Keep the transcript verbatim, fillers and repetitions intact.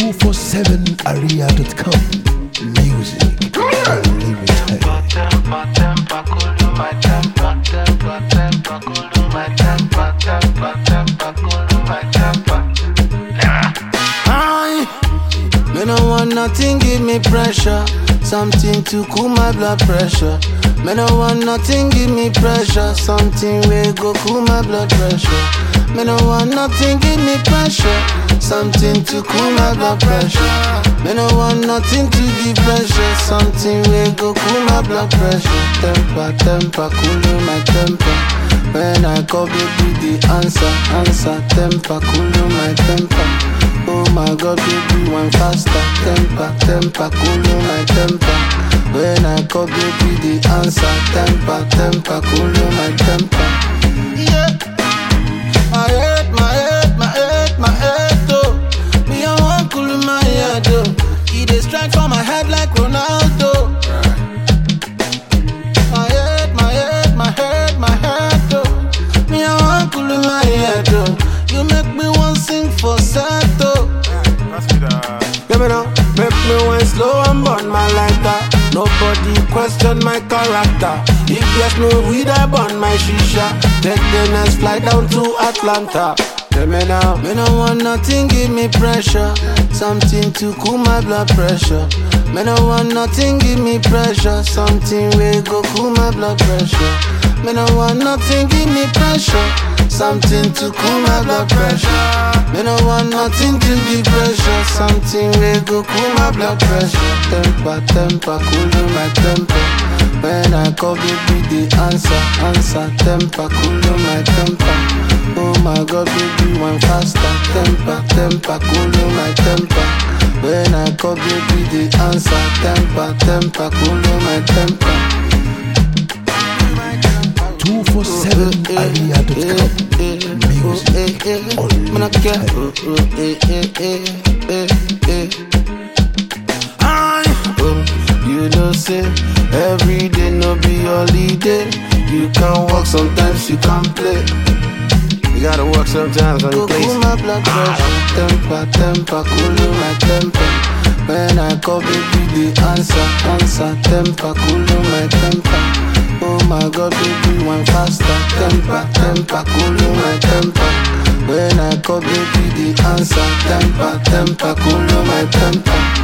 two four seven aria dot com. Music unlimited. Me no want nothing, give me pressure. Something to cool my blood pressure. Me no want nothing, give me pressure. Something will go cool my blood pressure. Me no want nothing, give me pressure. Something to cool my blood pressure. Me no want nothing to give pressure. Something will go cool my blood pressure. Temper, temper, cool my temper. When I call baby the answer, answer. Temper, cool my temper. Oh my God, baby, one faster. Temper, temper, cool my temper. When I call baby the answer. Temper, temper, cool my temper. Yeah. My head, my head, my head, my head, oh. Me I want cool my head, oh. He dey strike for my head like Ronaldo. My head, my head, my head, my head, oh. Me I want cool my head, oh. You make me want sing for set, oh. Give me now, make me want slow and burn my lighter. Nobody question my character. If there's no weed, I burn my shisha. Take the next flight down to Atlanta. Tell me now, me no want nothing, give me pressure. Something to cool my blood pressure. Me no want nothing, give me pressure. Something will go cool my blood pressure. Me no want nothing, give me pressure. Something to cool my blood pressure. Me no want nothing to give pressure. Something will go cool my blood pressure. Temper, temper, cool my temper. When I call baby the answer, answer. Temper, cool my temper. Oh my God, baby, one faster. Temper, temper, cool my temper. When I call baby the answer. Temper, temper, cool my temper. two four seven aria dot com. Music unlimited. You know say every day no be holiday. You can work sometimes, you can play. You gotta work sometimes on your place. Cool my blood pressure. Temper, temper, cool my temper. When I call baby the answer, answer. Temper, cool my temper. Oh my God, baby, one faster. Temper, temper, cool my temper. When I call baby the answer. Temper, temper, cool my temper.